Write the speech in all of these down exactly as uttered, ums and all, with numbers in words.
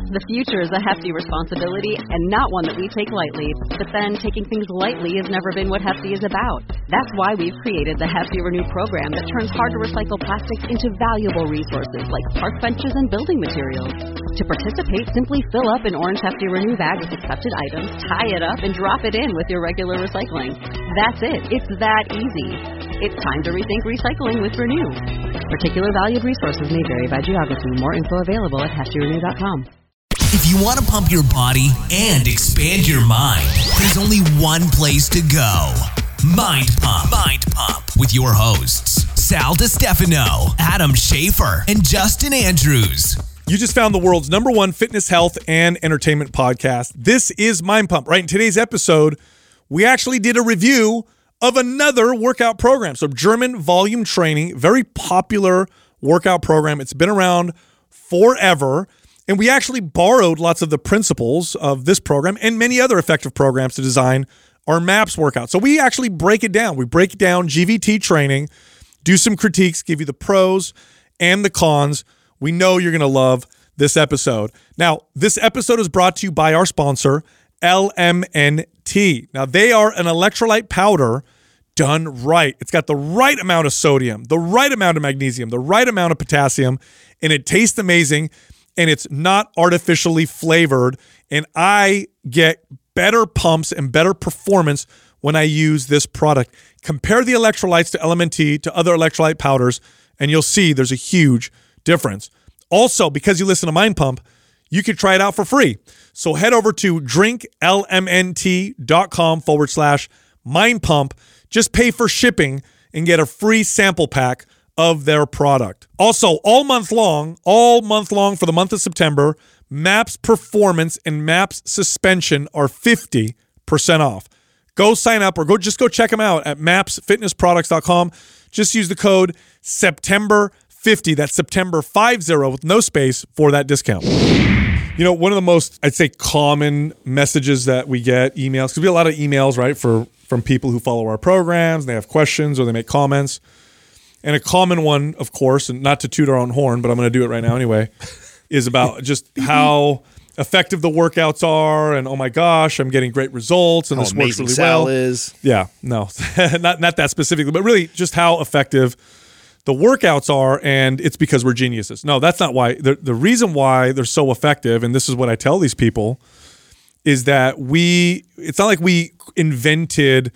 The future is a hefty responsibility and not one that we take lightly. But then taking things lightly has never been what Hefty is about. That's why we've created the Hefty Renew program that turns hard-to-recycle plastics into valuable resources like park benches and building materials. To participate, simply fill up an orange Hefty Renew bag with accepted items, tie it up, and drop it in with your regular recycling. That's it. It's that easy. It's time to rethink recycling with Renew. Particular valued resources may vary by geography. More info available at hefty renew dot com. If you want to pump your body and expand your mind, there's only one place to go. Mind Pump. Mind Pump. With your hosts, Sal DiStefano, Adam Schafer, and Justin Andrews. You just found the world's number one fitness, health, and entertainment podcast. This is Mind Pump. Right, in today's episode, we actually did a review of another workout program. So German volume training, very popular workout program. It's been around forever. And we actually borrowed lots of the principles of this program and many other effective programs to design our MAPS workout. So we actually break it down. We break down G V T training, do some critiques, give you the pros and the cons. We know you're going to love this episode. Now, this episode is brought to you by our sponsor, L M N T. Now, they are an electrolyte powder done right. It's got the right amount of sodium, the right amount of magnesium, the right amount of potassium, and it tastes amazing. And it's not artificially flavored. And I get better pumps and better performance when I use this product. Compare the electrolytes to L M N T to other electrolyte powders, and you'll see there's a huge difference. Also, because you listen to Mind Pump, you can try it out for free. So head over to drinklmnt.com forward slash Mind Pump. Just pay for shipping and get a free sample pack of their product. Also, all month long, all month long for the month of September, MAPS Performance and MAPS Suspension are fifty percent off. Go sign up or go just go check them out at maps fitness products dot com. Just use the code September fifty. That's September fifty with no space for that discount. You know, one of the most, I'd say, common messages that we get, emails, because we get a lot of emails, right, for from people who follow our programs, and they have questions or they make comments. And a common one, of course, and not to toot our own horn, but I'm going to do it right now anyway, is about just how effective the workouts are, and oh my gosh, I'm getting great results, and how this works really Sal well. Is. Yeah, no, not not that specifically, but really just how effective the workouts are, and it's because we're geniuses. No, that's not why. The, the reason why they're so effective, and this is what I tell these people, is that we, it's not like we invented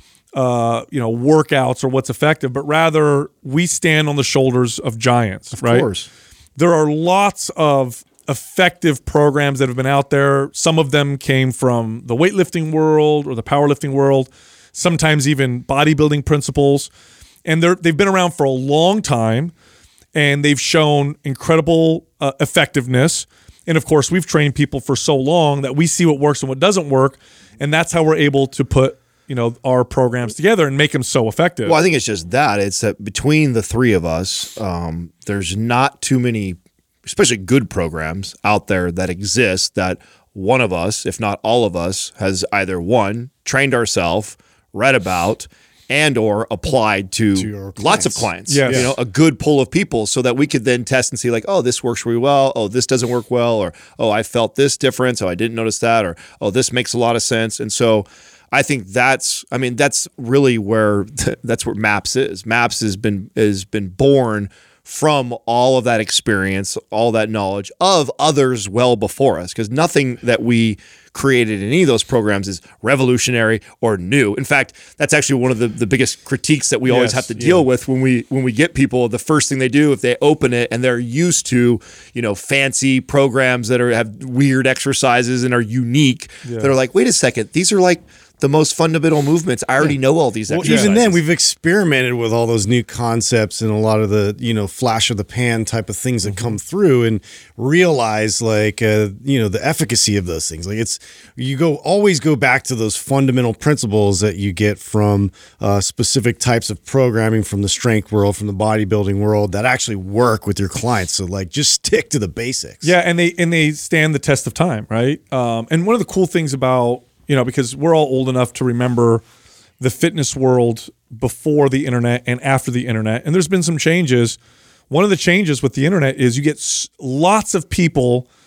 Uh, you know, workouts or what's effective, but rather we stand on the shoulders of giants, of right? Of course. There are lots of effective programs that have been out there. Some of them came from the weightlifting world or the powerlifting world, sometimes even bodybuilding principles. And they're, they've been around for a long time, and they've shown incredible uh, effectiveness. And of course, we've trained people for so long that we see what works and what doesn't work. And that's how we're able to put you know, our programs together and make them so effective. Well, I think it's just that. It's that between the three of us, um, there's not too many, especially good programs out there that exist that one of us, if not all of us, has either one, trained ourselves, read about, and or applied to, to lots of clients. Yes. You know, a good pool of people so that we could then test and see like, oh, this works really well. Oh, this doesn't work well. Or, oh, I felt this difference. Oh, I didn't notice that. Or, oh, this makes a lot of sense. And so I think that's, I mean, that's really where, that's where MAPS is. MAPS has been, has been born from all of that experience, all that knowledge of others well before us, because nothing that we created in any of those programs is revolutionary or new. In fact, that's actually one of the, the biggest critiques that we yes, always have to deal yeah. with when we when we get people. The first thing they do if they open it and they're used to, you know, fancy programs that are have weird exercises and are unique, yeah. they're like, wait a second, these are like the most fundamental movements. I already yeah. know all these well, exercises. Even then, we've experimented with all those new concepts and a lot of the, you know, flash of the pan type of things that mm-hmm. come through, and realize like, uh, you know, the efficacy of those things. Like it's, you go always go back to those fundamental principles that you get from uh, specific types of programming from the strength world, from the bodybuilding world that actually work with your clients. So like, just stick to the basics. Yeah, and they and they stand the test of time, right? Um, and one of the cool things about, you know, because we're all old enough to remember the fitness world before the internet and after the internet, and there's been some changes. One of the changes with the internet is you get lots of people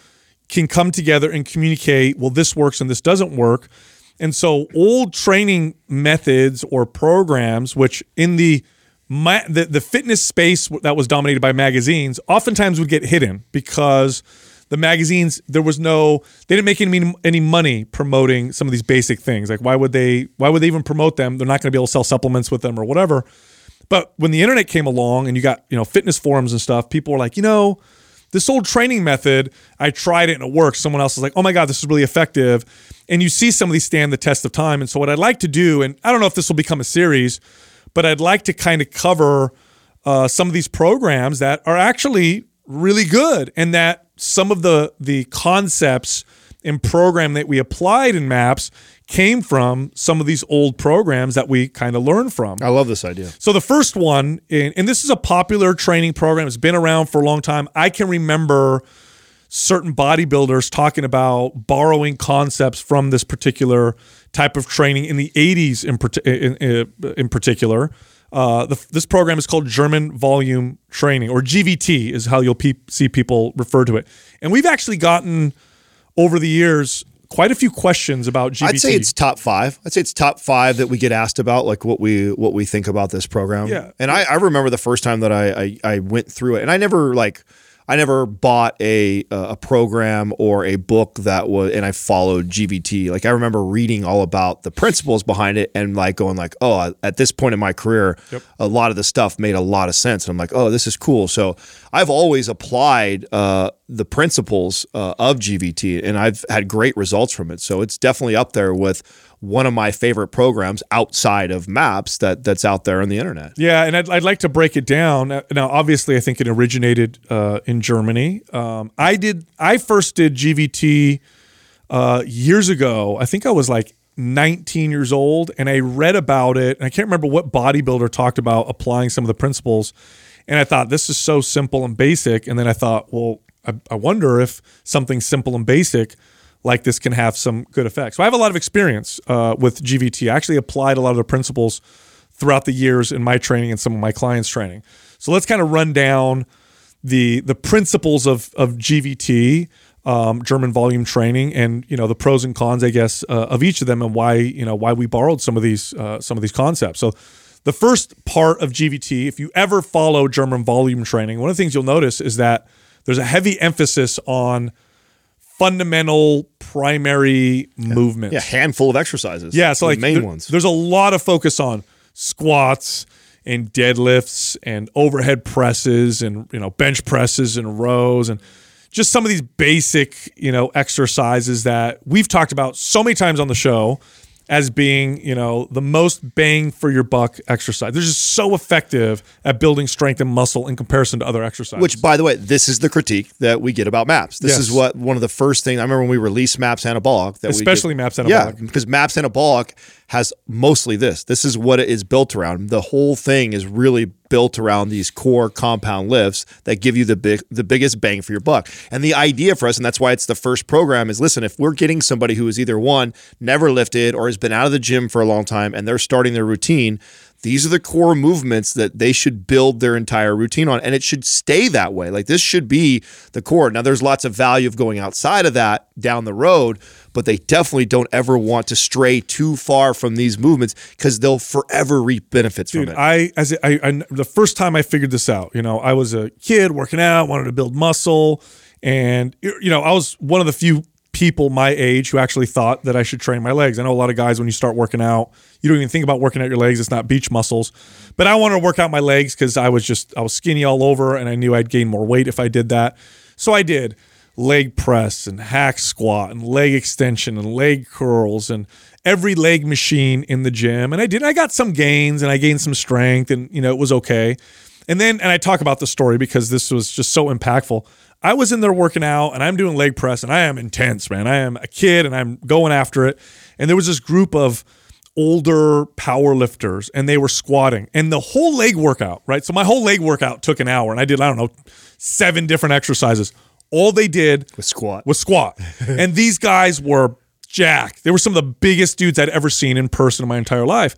can come together and communicate, well, this works and this doesn't work. And so old training methods or programs, which in the my, the, the fitness space that was dominated by magazines, oftentimes would get hidden because the magazines, there was no, they didn't make any any money promoting some of these basic things. Like why would they, why would they even promote them? They're not going to be able to sell supplements with them or whatever. But when the internet came along and you got, you know, fitness forums and stuff, people were like, you know, this old training method, I tried it and it works. Someone else is like, oh my God, this is really effective. And you see some of these stand the test of time. And so what I'd like to do, and I don't know if this will become a series, but I'd like to kind of cover uh, some of these programs that are actually really good, and that some of the the concepts and program that we applied in MAPS came from some of these old programs that we kind of learned from. I love this idea. So the first one, and, and this is a popular training program. It's been around for a long time. I can remember certain bodybuilders talking about borrowing concepts from this particular type of training in the eighties in, in, in, in particular. Uh, the, this program is called German Volume Training, or G V T is how you'll pe- see people refer to it. And we've actually gotten, over the years, quite a few questions about G V T. I'd say it's top five. I'd say it's top five that we get asked about, like what we what we think about this program. Yeah. And I, I remember the first time that I, I I went through it, and I never like I never bought a a program or a book that was, and I followed G V T. Like I remember reading all about the principles behind it, and like going like, oh, at this point in my career, yep. a lot of the stuff made a lot of sense, and I'm like, oh, this is cool. So I've always applied uh, the principles uh, of G V T, and I've had great results from it. So it's definitely up there with one of my favorite programs outside of MAPS that that's out there on the internet. Yeah, and I'd, I'd like to break it down. Now, obviously, I think it originated uh, in Germany. Um, I did. I first did G V T uh, years ago. I think I was like nineteen years old, and I read about it. And I can't remember what bodybuilder talked about applying some of the principles. And I thought, this is so simple and basic. And then I thought, well, I, I wonder if something simple and basic like this can have some good effects. So I have a lot of experience uh, with G V T. I actually applied a lot of the principles throughout the years in my training and some of my clients' training. So let's kind of run down the the principles of of G V T, um, German Volume Training, and you know the pros and cons, I guess, uh, of each of them, and why you know why we borrowed some of these uh, some of these concepts. So the first part of G V T, if you ever follow German Volume Training, one of the things you'll notice is that there's a heavy emphasis on fundamental primary yeah. movements. Yeah, handful of exercises. Yeah, so like the main there, ones. There's a lot of focus on squats and deadlifts and overhead presses and you know bench presses and rows and just some of these basic, you know, exercises that we've talked about so many times on the show as being, you know, the most bang for your buck exercise. They're just so effective at building strength and muscle in comparison to other exercises. Which, by the way, this is the critique that we get about MAPS. This yes. is what one of the first things I remember when we released MAPS Anabolic. That Especially we get, MAPS Anabolic. Yeah, because MAPS Anabolic has mostly this. This is what it is built around. The whole thing is really built around these core compound lifts that give you the big, the biggest bang for your buck. And the idea for us, and that's why it's the first program, is listen, if we're getting somebody who is either one, never lifted, or has been out of the gym for a long time, and they're starting their routine, these are the core movements that they should build their entire routine on, and it should stay that way. Like this should be the core. Now, there's lots of value of going outside of that down the road, but they definitely don't ever want to stray too far from these movements because they'll forever reap benefits Dude, from it. I, as I, I, the first time I figured this out, you know, I was a kid working out, wanted to build muscle, and you know, I was one of the few people my age who actually thought that I should train my legs. I know a lot of guys, when you start working out, you don't even think about working out your legs. It's not beach muscles. But I wanted to work out my legs because I was just, I was skinny all over and I knew I'd gain more weight if I did that. So I did leg press and hack squat and leg extension and leg curls and every leg machine in the gym. And I did, I got some gains and I gained some strength and, you know, it was okay. And then, and I talk about the story because this was just so impactful. I was in there working out and I'm doing leg press and I am intense, man. I am a kid and I'm going after it. And there was this group of older power lifters and they were squatting and the whole leg workout, right? So my whole leg workout took an hour and I did, I don't know, seven different exercises. All they did was squat. Was squat. And these guys were jacked. They were some of the biggest dudes I'd ever seen in person in my entire life.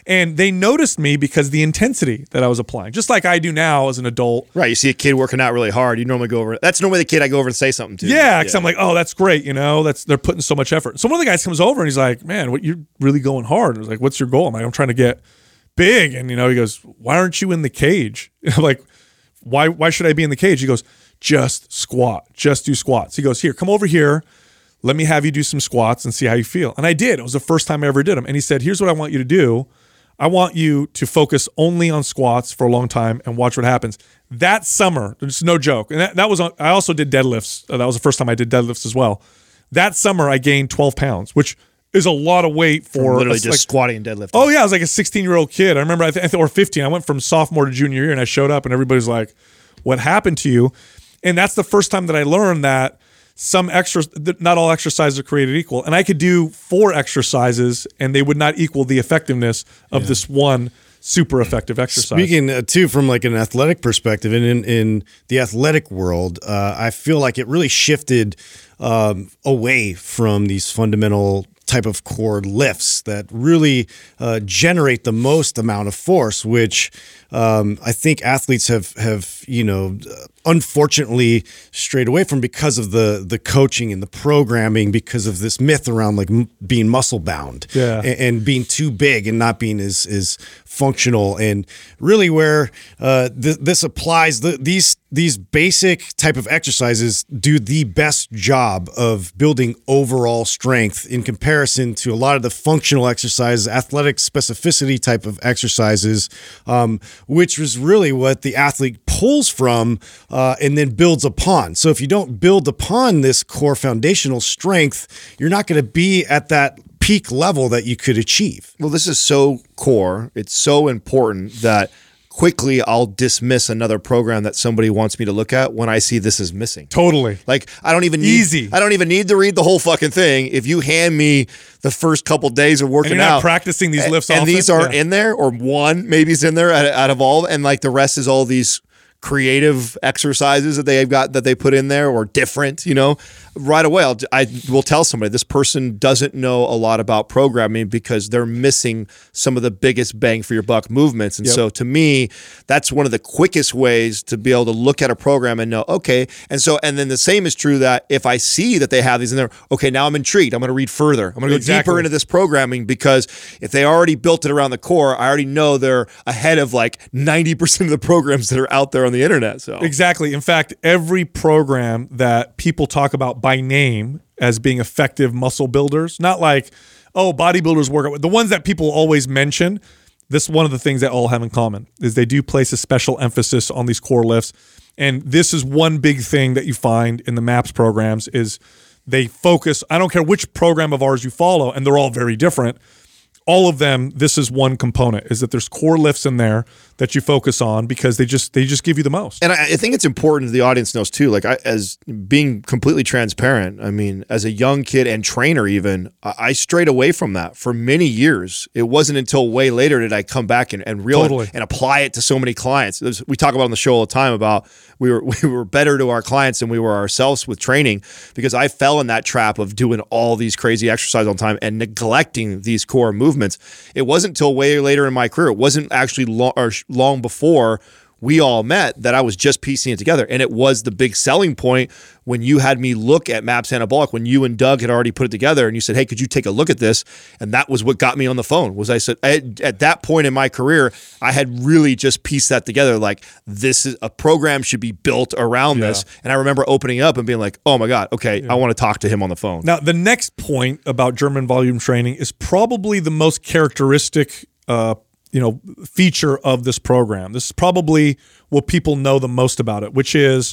And they noticed me because the intensity that I was applying, just like I do now as an adult. Right. You see a kid working out really hard. You normally go over. That's normally the kid I go over and say something to. Yeah, because yeah. I'm like, oh, that's great. You know, that's they're putting so much effort. So one of the guys comes over and he's like, man, what, you're really going hard. I was like, what's your goal? I'm like, I'm trying to get big. And, you know, he goes, why aren't you in the cage? I'm like, why, why should I be in the cage? He goes, just squat, just do squats. He goes, here, come over here. Let me have you do some squats and see how you feel. And I did. It was the first time I ever did them. And he said, here's what I want you to do. I want you to focus only on squats for a long time and watch what happens. That summer, there's no joke. And that, that was, I also did deadlifts. That was the first time I did deadlifts as well. That summer I gained twelve pounds, which is a lot of weight for from literally a, just like, squatting and deadlifting. Oh yeah, I was like a sixteen year old kid. I remember, I think, or fifteen. I went from sophomore to junior year, and I showed up, and everybody's like, "What happened to you?" And that's the first time that I learned that some extra, not all exercises are created equal, and I could do four exercises, and they would not equal the effectiveness of yeah. this one super effective exercise. Speaking uh, too from like an athletic perspective, and in in the athletic world, uh, I feel like it really shifted um, away from these fundamental type of core lifts that really uh, generate the most amount of force, which um, I think athletes have have you know unfortunately strayed away from because of the the coaching and the programming, because of this myth around like m- being muscle bound yeah. and, and being too big and not being as as functional. And really where uh, th- this applies, the, these these basic type of exercises do the best job of building overall strength in comparison to a lot of the functional exercises, athletic specificity type of exercises, um, which was really what the athlete pulls from uh, and then builds upon. So if you don't build upon this core foundational strength, you're not going to be at that peak level that you could achieve. Well, this is so core. It's so important that quickly I'll dismiss another program that somebody wants me to look at when I see this is missing. Totally. Like I don't even need, easy. I don't even need to read the whole fucking thing. If you hand me the first couple days of working and you're not out, practicing these lifts, and, and often, these aren't yeah. in there, or one maybe is in there out, out of all, and like the rest is all these creative exercises that they've got that they put in there, or different, you know, right away I'll, I will tell somebody this person doesn't know a lot about programming because they're missing some of the biggest bang for your buck movements. And yep. so to me, that's one of the quickest ways to be able to look at a program and know, okay. And so, and then the same is true that if I see that they have these in there, okay, now I'm intrigued. I'm going to read further. I'm going to go exactly. deeper into this programming, because if they already built it around the core, I already know they're ahead of like ninety percent of the programs that are out there on the internet. So exactly. In fact, every program that people talk about by name as being effective muscle builders, not like, oh, bodybuilders work out, the ones that people always mention, this is one of the things they all have in common is they do place a special emphasis on these core lifts. And this is one big thing that you find in the MAPS programs is they focus, I don't care which program of ours you follow, and they're all very different. All of them, this is one component, is that there's core lifts in there that you focus on because they just they just give you the most. And I, I think it's important the audience knows too, like I, as being completely transparent, I mean, as a young kid and trainer even, I, I strayed away from that for many years. It wasn't until way later did I come back and, and realize totally. and apply it to so many clients. There's, we talk about on the show all the time about we were we were better to our clients than we were ourselves with training, because I fell in that trap of doing all these crazy exercises all the time and neglecting these core movements. It wasn't until way later in my career, it wasn't actually long, or long before we all met, that I was just piecing it together. And it was the big selling point when you had me look at MAPS Anabolic, when you and Doug had already put it together and you said, hey, could you take a look at this? And that was what got me on the phone. Was I said, at, at that point in my career, I had really just pieced that together. Like, this is a program should be built around yeah. this. And I remember opening up and being like, oh my God, okay, yeah. I want to talk to him on the phone. Now, the next point about German volume training is probably the most characteristic uh, you know, feature of this program. This is probably what people know the most about it, which is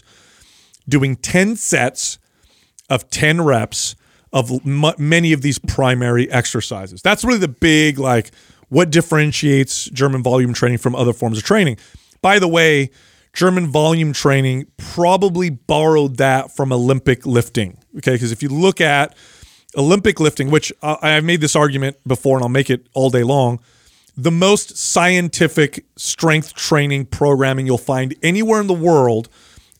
doing ten sets of ten reps of m- many of these primary exercises. That's really the big, like, what differentiates German volume training from other forms of training. By the way, German volume training probably borrowed that from Olympic lifting, okay? Because if you look at Olympic lifting, which uh, I've made this argument before and I'll make it all day long, the most scientific strength training programming you'll find anywhere in the world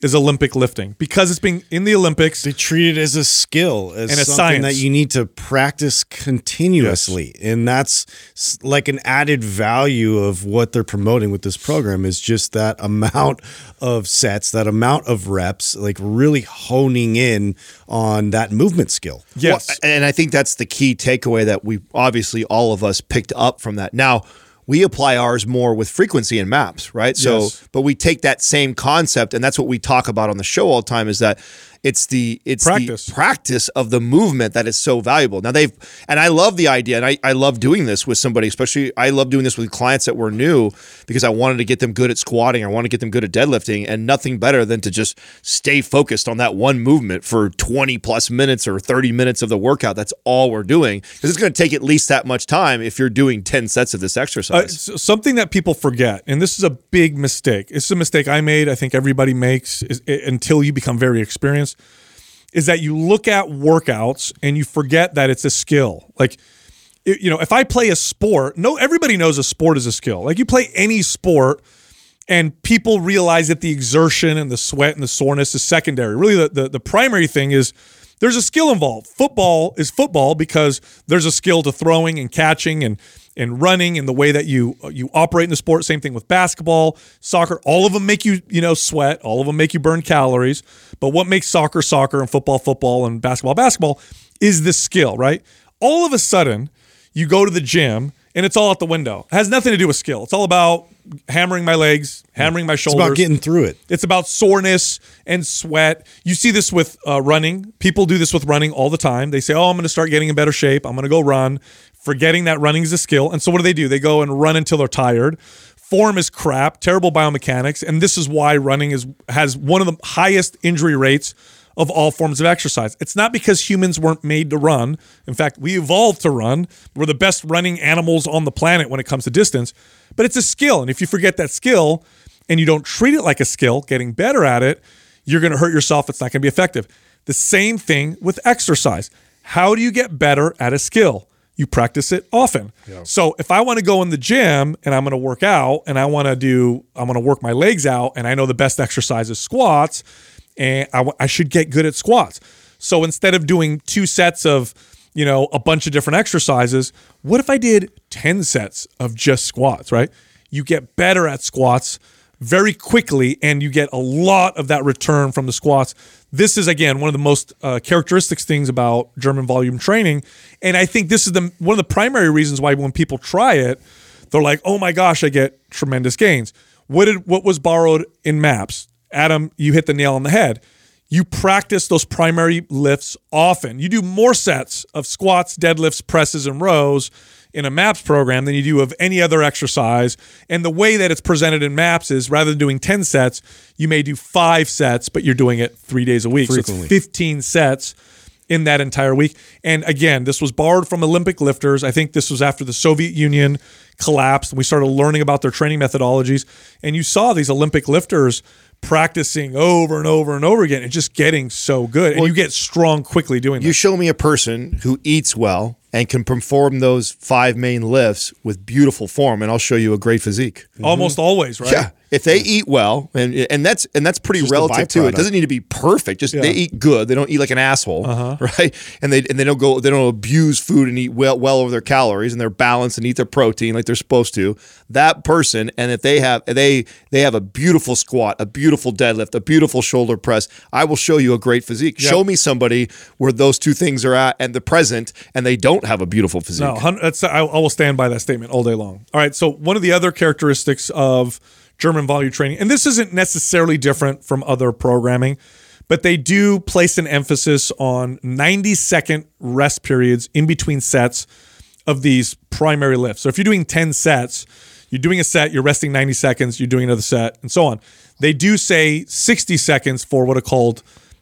is Olympic lifting because it's being in the Olympics. They treat it as a skill, as And a something science. that you need to practice continuously. And that's s- like an added value of what they're promoting with this program is just that amount of sets, that amount of reps, like really honing in on that movement skill. Yes. Well, and I think that's the key takeaway that we obviously all of us picked up from that. Now, we apply ours more with frequency and maps, right? So, Yes. but we take that same concept, and that's what we talk about on the show all the time. Is that it's the it's Practice. the practice of the movement that is so valuable. Now they've, and I love the idea, and I I love doing this with somebody, especially I love doing this with clients that were new because I wanted to get them good at squatting, I want to get them good at deadlifting, and nothing better than to just stay focused on that one movement for twenty plus minutes or thirty minutes of the workout. That's all we're doing because it's going to take at least that much time if you're doing ten sets of this exercise. Uh, s- something that people forget, and this is a big mistake. It's a mistake I made. I think everybody makes is, i until you become very experienced. Is that you look at workouts and you forget that it's a skill. Like, it- you know, if I play a sport, no, everybody knows a sport is a skill. Like you play any sport, and people realize that the exertion and the sweat and the soreness is secondary. Really, the the, the primary thing is. There's a skill involved. Football is football because there's a skill to throwing and catching and and running and the way that you you operate in the sport. Same thing with basketball, soccer. All of them make you you know sweat. All of them make you burn calories. But what makes soccer soccer and football football and basketball basketball is the skill, right? All of a sudden, you go to the gym and it's all out the window. It has nothing to do with skill. It's all about hammering my legs, hammering my It's shoulders. about getting through it. It's about soreness and sweat. You see this with uh, running. People do this with running all the time. They say, oh, I'm going to start getting in better shape. I'm going to go run, forgetting that running is a skill. And so what do they do? They go and run until they're tired. Form is crap, terrible biomechanics. And this is why running is has one of the highest injury rates of all forms of exercise. It's not because humans weren't made to run. In fact, we evolved to run. We're the best running animals on the planet when it comes to distance. But it's a skill. And if you forget that skill and you don't treat it like a skill, getting better at it, you're going to hurt yourself. It's not going to be effective. The same thing with exercise. How do you get better at a skill? You practice it often. Yeah. So if I want to go in the gym and I'm going to work out and I want to do, I'm going to work my legs out and I know the best exercise is squats, and I, w- I should get good at squats. So instead of doing two sets of, you know, a bunch of different exercises, what if I did ten sets of just squats, right? You get better at squats very quickly and you get a lot of that return from the squats. This is, again, one of the most uh, characteristics things about German volume training. And I think this is the one of the primary reasons why when people try it, they're like, oh my gosh, I get tremendous gains. What did what was borrowed in MAPS? Adam, you hit the nail on the head. You practice those primary lifts often. You do more sets of squats, deadlifts, presses, and rows in a MAPS program than you do of any other exercise. And the way that it's presented in MAPS is rather than doing ten sets, you may do five sets, but you're doing it three days a week. Frequently. So it's fifteen sets in that entire week. And again, this was borrowed from Olympic lifters. I think this was after the Soviet Union collapsed. We started learning about their training methodologies. And you saw these Olympic lifters practicing over and over and over again and just getting so good. And Well, you get strong quickly doing You that. show me a person who eats well and can perform those five main lifts with beautiful form, and I'll show you a great physique. Almost always, right? Yeah, if they eat well, and and that's and that's pretty Just a relative too. It byproduct. doesn't need to be perfect. Just they eat good. They don't eat like an asshole, Uh-huh. right? And they and they don't go. They don't abuse food and eat well well over their calories, and they're balanced and eat their protein like they're supposed to. That person, and if they have they they have a beautiful squat, a beautiful deadlift, a beautiful shoulder press, I will show you a great physique. Yep. Show me somebody where those two things are at and the present, and they don't have a beautiful physique. No, hun- that's, I, I will stand by that statement all day long. All right, so one of the other characteristics of German volume training, and this isn't necessarily different from other programming, but they do place an emphasis on ninety second rest periods in between sets of these primary lifts. So if you're doing ten sets, you're doing a set, you're resting ninety seconds, you're doing another set, and so on. They do say sixty seconds for what are called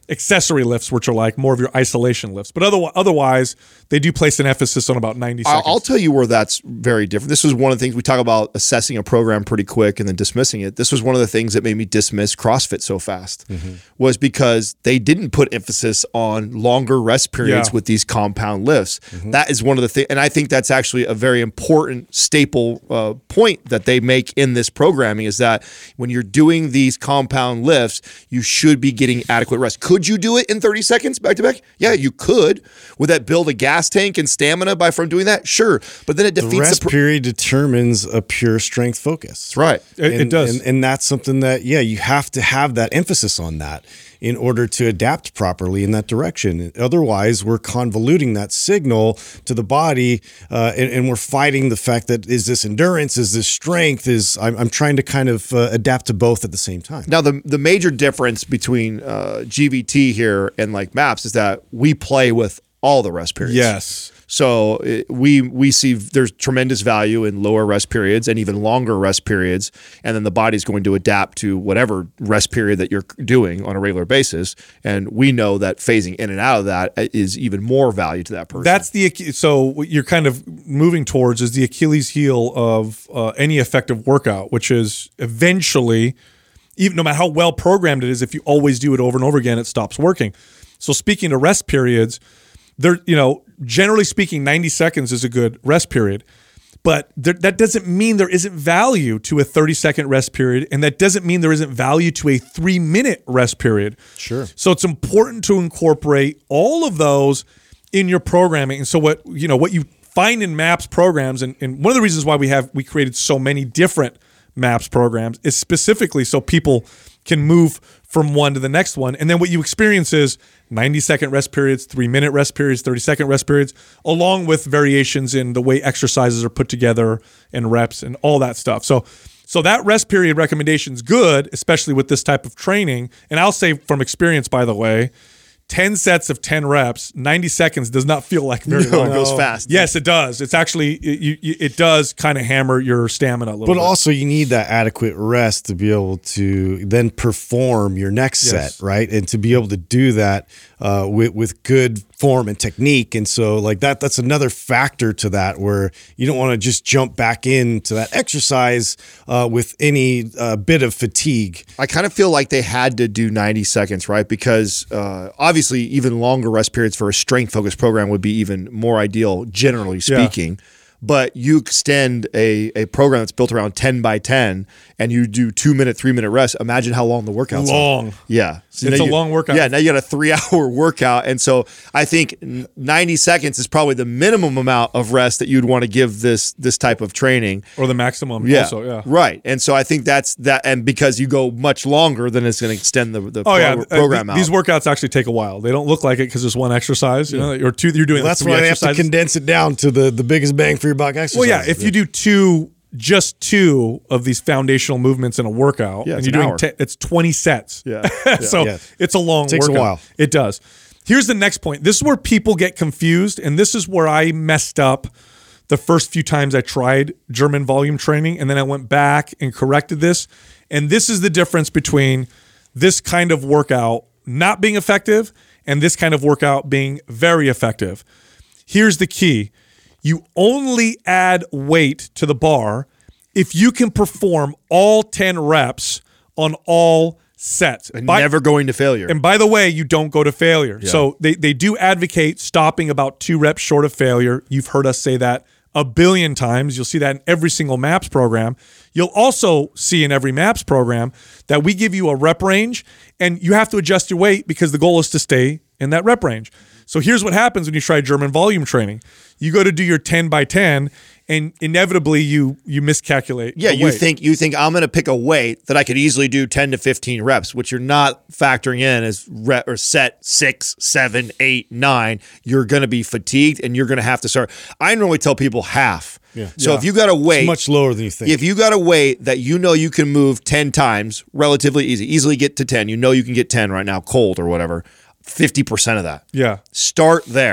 accessory lifts, which are like more of your isolation lifts. But otherwise, otherwise they do place an emphasis on about ninety seconds. I'll, I'll tell you where that's very different. This was one of the things we talk about, assessing a program pretty quick and then dismissing it. This was one of the things that made me dismiss CrossFit so fast, mm-hmm. was because they didn't put emphasis on longer rest periods Yeah. with these compound lifts. Mm-hmm. That is one of the things, and I think that's actually a very important staple uh, point that they make in this programming, is that when you're doing these compound lifts, you should be getting adequate rest. Could you do it in thirty seconds back to back? Yeah, you could. Would that build a gas tank and stamina by from doing that? Sure. But then it defeats The rest the pr- period determines a pure strength focus. That's right. It, and, it does. And, and that's something that, yeah, you have to have that emphasis on that in order to adapt properly in that direction. Otherwise, we're convoluting that signal to the body, uh, and, and we're fighting the fact that, is this endurance, is this strength, is I'm, I'm trying to kind of uh, adapt to both at the same time. Now, the the major difference between uh, G V T here and like MAPS is that we play with all the rest periods. Yes. So it, we we see there's tremendous value in lower rest periods and even longer rest periods, and then the body's going to adapt to whatever rest period that you're doing on a regular basis. And we know that phasing in and out of that is even more value to that person. That's the so what you're kind of moving towards is the Achilles heel of uh, any effective workout, which is eventually, even no matter how well programmed it is, if you always do it over and over again, it stops working. So speaking to rest periods, there, you know, generally speaking, ninety seconds is a good rest period, but there, that doesn't mean there isn't value to a thirty second rest period, and that doesn't mean there isn't value to a three minute rest period. Sure. So it's important to incorporate all of those in your programming. And so what you know what you find in MAPS programs, and, and one of the reasons why we have we created so many different MAPS programs is specifically so people can move from one to the next one. And then what you experience is ninety second rest periods, three minute rest periods, thirty second rest periods, along with variations in the way exercises are put together and reps and all that stuff. So, so that rest period recommendation is good, especially with this type of training. And I'll say from experience, by the way, ten sets of ten reps, ninety seconds does not feel like very No, long. it goes fast. Yes, it does. It's actually, it, you, you- it does kind of hammer your stamina a little But bit. also, you need that adequate rest to be able to then perform your next Yes. set, right? And to be able to do that uh, with with good form and technique. And so, like that, that's another factor to that, where you don't want to just jump back into that exercise uh, with any uh, bit of fatigue. I kind of feel like they had to do ninety seconds, right? Because uh, obviously, even longer rest periods for a strength-focused program would be even more ideal, generally Yeah. speaking. But you extend a, a program that's built around ten by ten, and you do two-minute, three-minute rest. Imagine how long the workouts Long. are. Yeah. So It's now a you- long workout. Yeah, now you got a three-hour workout. And so I think ninety seconds is probably the minimum amount of rest that you'd want to give this this type of training. or the maximum Yeah, also, yeah. right. And so I think that's that. And because you go much longer, then it's going to extend the, the Oh pro- yeah, Uh, program th- out. These workouts actually take a while. They don't look like it because there's one exercise, you know, or two. You're doing Well, like that's three why they have to exercises. condense it down to the, the biggest bang for your buck exercise. Well, yeah, if you do two, just two of these foundational movements in a workout, Yeah, and it's you're an doing hour. te- it's twenty sets. Yeah. so Yeah. it's a long Takes a workout. while. It does. Here's the next point. This is where people get confused, and this is where I messed up the first few times I tried German volume training, and then I went back and corrected this. And this is the difference between this kind of workout not being effective and this kind of workout being very effective. Here's the key. You only add weight to the bar if you can perform all ten reps on all sets. and By- never going to failure. and by the way, you don't go to failure. So they, they do advocate stopping about two reps short of failure. You've heard us say that a billion times. You'll see that in every single MAPS program. You'll also see in every MAPS program that we give you a rep range, and you have to adjust your weight because the goal is to stay in that rep range. So here's what happens when you try German volume training. You go to do your ten by ten, and inevitably you you miscalculate. yeah, the you weight. think you think I'm going to pick a weight that I could easily do ten to fifteen reps, which you're not factoring in as rep or set six, seven, eight, nine. You're going to be fatigued, and you're going to have to start. I normally tell people half. Yeah. So Yeah. if you got a weight It's much lower than you think. If you got a weight that you know you can move ten times, relatively easy, easily get to ten. You know you can get ten right now, cold or whatever. fifty percent of that. Yeah. Start there.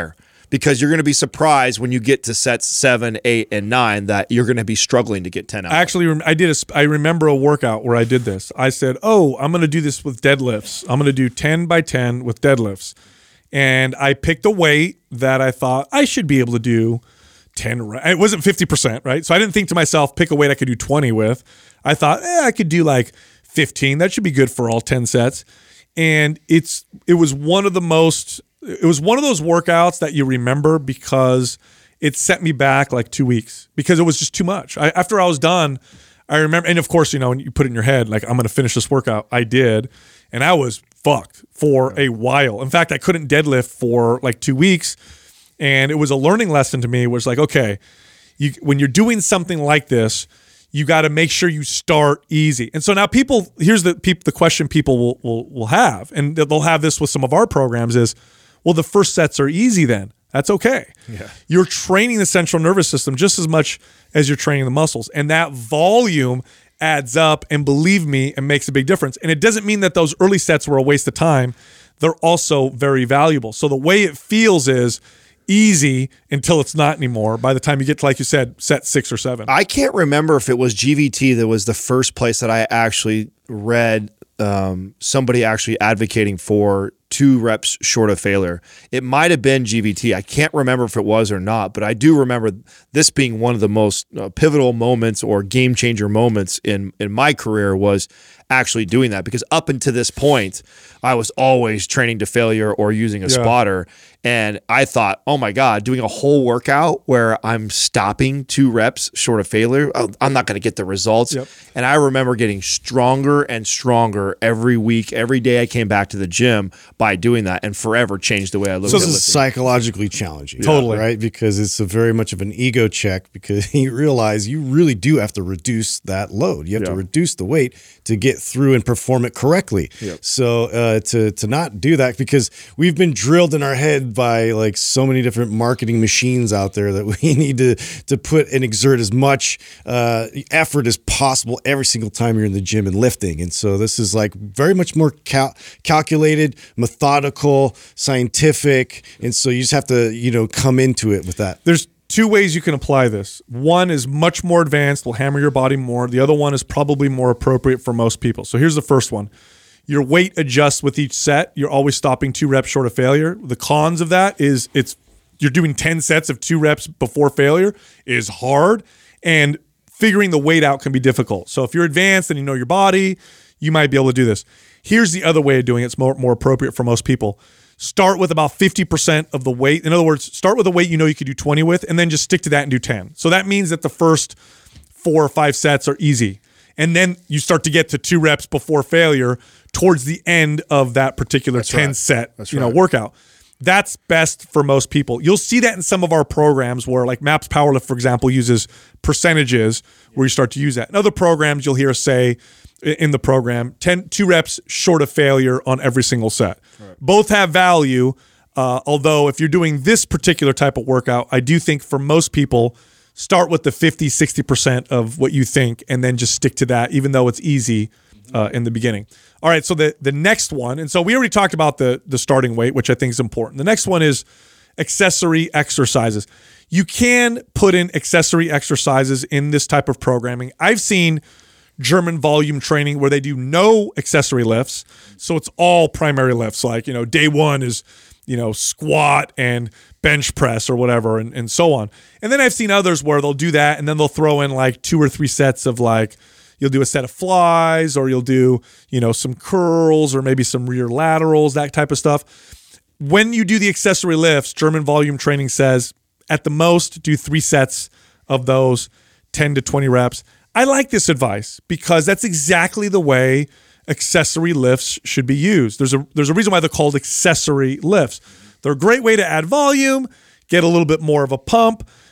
because you're going to be surprised when you get to sets seven, eight, and nine that you're going to be struggling to get ten out. Actually, I did. A, I remember a workout where I did this. I said, "Oh, I'm going to do this with deadlifts. I'm going to do ten by ten with deadlifts," and I picked a weight that I thought I should be able to do ten. It wasn't fifty percent, right? So I didn't think to myself, pick a weight I could do twenty with. I thought, eh, I could do like fifteen. That should be good for all ten sets. And it's it was one of the most it was one of those workouts that you remember because it set me back like two weeks because it was just too much. I, after I was done, I remember, and of course, you know, when you put it in your head, like, I'm going to finish this workout. I did, and I was fucked for a while. In fact, I couldn't deadlift for like two weeks, and it was a learning lesson to me. It was like, okay, you when you're doing something like this, you got to make sure you start easy. And so now people, here's the peop, the question people will, will will have, and they'll have this with some of our programs is, well, the first sets are easy then. That's okay. Yeah. You're training the central nervous system just as much as you're training the muscles. And that volume adds up, and believe me, it makes a big difference. And it doesn't mean that those early sets were a waste of time. They're also very valuable. So the way it feels is easy until it's not anymore by the time you get to, like you said, set six or seven. I can't remember if it was G V T that was the first place that I actually read um, somebody actually advocating for two reps short of failure. It might have been G V T. I can't remember if it was or not, but I do remember this being one of the most uh, pivotal moments or game changer moments in, in my career was actually doing that, because up until this point, I was always training to failure or using a Yeah. spotter. And I thought, oh my God, doing a whole workout where I'm stopping two reps short of failure, oh, I'm not going to get the results. Yep. And I remember getting stronger and stronger every week, every day I came back to the gym by doing that, and forever changed the way I looked So at this is lifting. psychologically challenging. Totally. Right? Because it's a very much of an ego check, because you realize you really do have to reduce that load. You have to Yeah. reduce the weight to get through and perform it correctly. Yep. So uh, to, to not do that, because we've been drilled in our head by like so many different marketing machines out there that we need to, to put and exert as much uh, effort as possible every single time you're in the gym and lifting. And so this is like very much more cal- calculated, methodical, scientific. And so you just have to, you know, come into it with that. There's two ways you can apply this. One is much more advanced, will hammer your body more. The other one is probably more appropriate for most people. So here's the first one. Your weight adjusts with each set. You're always stopping two reps short of failure. The cons of that is it's you're doing ten sets of two reps before failure is hard, and figuring the weight out can be difficult. So if you're advanced and you know your body, you might be able to do this. Here's the other way of doing it. It's more, more appropriate for most people. Start with about fifty percent of the weight. In other words, start with a weight you know you could do twenty with, and then just stick to that and do ten. So that means that the first four or five sets are easy. And then you start to get to two reps before failure towards the end of that particular That's ten right. set That's you know, right. workout. That's best for most people. You'll see that in some of our programs where, like MAPS Powerlift, for example, uses percentages where you start to use that. In other programs, you'll hear us say in the program, ten, two reps short of failure on every single set. Right. Both have value, uh, although if you're doing this particular type of workout, I do think for most people, start with the fifty, sixty percent of what you think and then just stick to that, even though it's easy uh, in the beginning. All right, so the, the next one, and so we already talked about the, the starting weight, which I think is important. The next one is accessory exercises. You can put in accessory exercises in this type of programming. I've seen German volume training where they do no accessory lifts. So it's all primary lifts. Like, you know, day one is, you know, squat and bench press or whatever, and, and so on. And then I've seen others where they'll do that and then they'll throw in like two or three sets of like, you'll do a set of flies, or you'll do, you know, some curls or maybe some rear laterals, that type of stuff. When you do the accessory lifts, German volume training says at the most do three sets of those, ten to twenty reps. I like this advice because that's exactly the way accessory lifts should be used. There's a there's a reason why they're called accessory lifts. They're a great way to add volume, get a little bit more of a pump,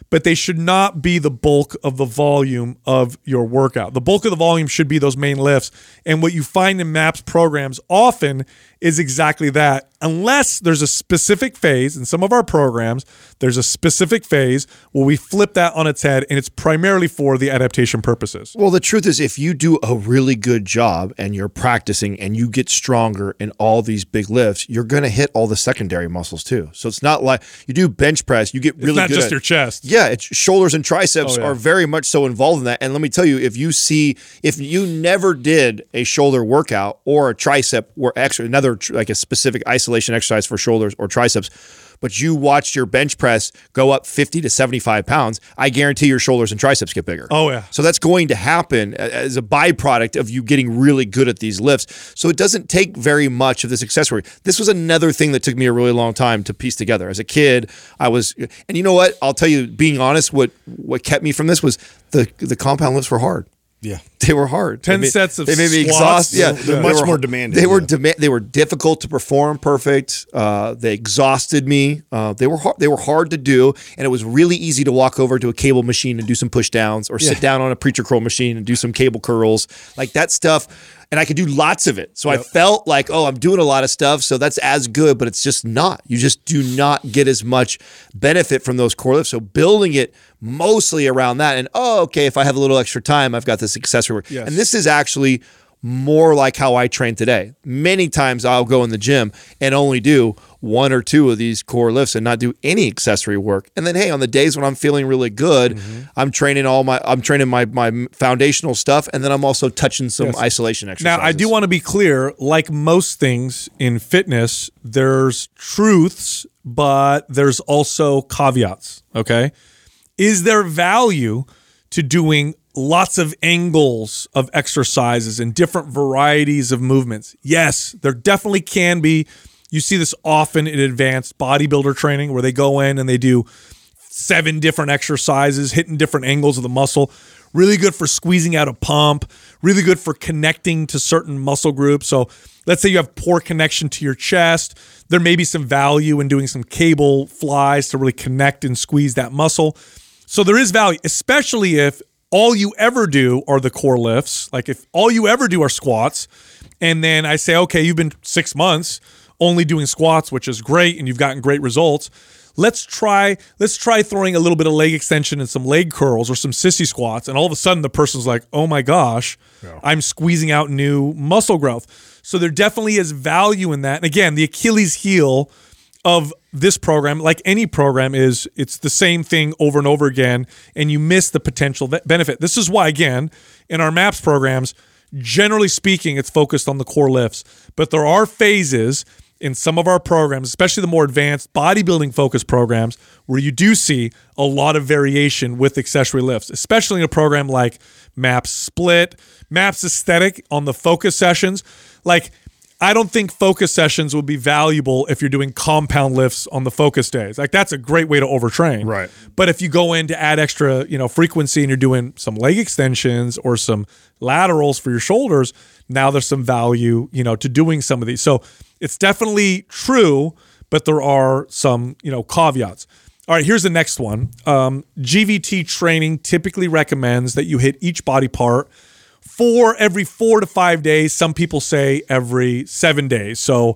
but they should not be the bulk of the volume of your workout. The bulk of the volume should be those main lifts. And what you find in MAPS programs often is exactly that. Unless there's a specific phase in some of our programs, there's a specific phase where we flip that on its head, and it's primarily for the adaptation purposes. Well, the truth is, if you do a really good job and you're practicing and you get stronger in all these big lifts, you're going to hit all the secondary muscles too. So it's not like you do bench press, you get really good. It's not just at, your chest. Yeah, it's shoulders and triceps Oh, yeah. are very much so involved in that. And let me tell you, if you see, if you never did a shoulder workout or a tricep or extra, another tr- like a specific isolation exercise for shoulders or triceps, but you watched your bench press go up fifty to seventy-five pounds, I guarantee your shoulders and triceps get bigger. Oh, yeah. So that's going to happen as a byproduct of you getting really good at these lifts. So it doesn't take very much of this accessory. This was another thing that took me a really long time to piece together. As a kid, I was, and you know what? I'll tell you, being honest, what what kept me from this was the the compound lifts were hard. Yeah. They were hard. ten they made, sets of they made me squats. exhausted. Yeah, They're they much were- more demanding, They were yeah. dema- they were difficult to perform perfect. Uh, they exhausted me. Uh, they were hard, they were hard to do, and it was really easy to walk over to a cable machine and do some push downs, or sit Yeah. down on a preacher curl machine and do some cable curls, like that stuff. And I could do lots of it. So I felt like, oh, I'm doing a lot of stuff. So that's as good, but it's just not. You just do not get as much benefit from those core lifts. So building it mostly around that. And, oh, okay, if I have a little extra time, I've got this accessory work. Yes. And this is actually more like how I train today. Many times I'll go in the gym and only do one or two of these core lifts and not do any accessory work. And then, hey, on the days when I'm feeling really good, Mm-hmm. I'm training all my, I'm training my my foundational stuff, and then I'm also touching some Yes. isolation exercises. Now, I do want to be clear, like most things in fitness, there's truths, but there's also caveats, okay? Is there value to doing lots of angles of exercises and different varieties of movements? Yes, there definitely can be. You see this often in advanced bodybuilder training where they go in and they do seven different exercises, hitting different angles of the muscle. Really good for squeezing out a pump, really good for connecting to certain muscle groups. So let's say you have poor connection to your chest. There may be some value in doing some cable flies to really connect and squeeze that muscle. So there is value, especially if all you ever do are the core lifts. Like if all you ever do are squats, and then I say, okay, you've been six months only doing squats, which is great, and you've gotten great results. Let's try, let's try throwing a little bit of leg extension and some leg curls or some sissy squats. And all of a sudden the person's like, oh my gosh, I'm squeezing out new muscle growth. So there definitely is value in that. And again, the Achilles heel of this program, like any program, is it's the same thing over and over again, and you miss the potential ve- benefit. This is why, again, in our MAPS programs, generally speaking, it's focused on the core lifts. But there are phases in some of our programs, especially the more advanced bodybuilding focused programs, where you do see a lot of variation with accessory lifts, especially in a program like MAPS Split, MAPS Aesthetic on the focus sessions. Like, I don't think focus sessions would be valuable if you're doing compound lifts on the focus days. Like, that's a great way to overtrain. Right. But if you go in to add extra, you know, frequency and you're doing some leg extensions or some laterals for your shoulders, now there's some value, you know, to doing some of these. So it's definitely true, but there are some, you know, caveats. All right, here's the next one. Um, G V T training typically recommends that you hit each body part for every four to five days. Some people say every seven days. So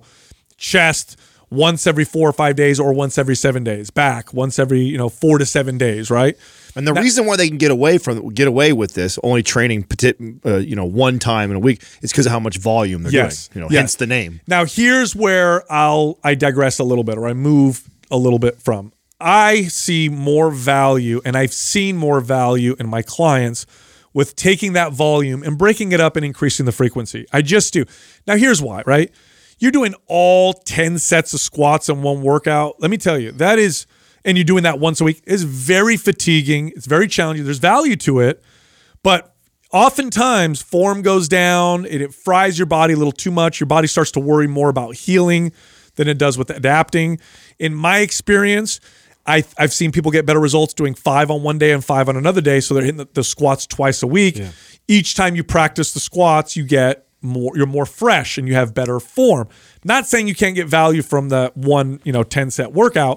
chest once every four or five days, or once every seven days. Back once every, you know, four to seven days, right? And the reason why they can get away from get away with this, only training, pati- uh, you know, one time in a week, is because of how much volume they're Yes. doing. You know, Yes. hence the name. Now, here's where I'll I digress a little bit, or I move a little bit from. I see more value, and I've seen more value in my clients with taking that volume and breaking it up and increasing the frequency. I just do. Now, here's why, right? You're doing all ten sets of squats in one workout. Let me tell you, that is, and you're doing that once a week, is very fatiguing. It's very challenging. There's value to it, but oftentimes form goes down. It, it fries your body a little too much. Your body starts to worry more about healing than it does with adapting. In my experience, I, I've seen people get better results doing five on one day and five on another day. So they're hitting the, the squats twice a week. Yeah. Each time you practice the squats, you get more, you're more fresh and you have better form. Not saying you can't get value from the one, you know, ten set workout,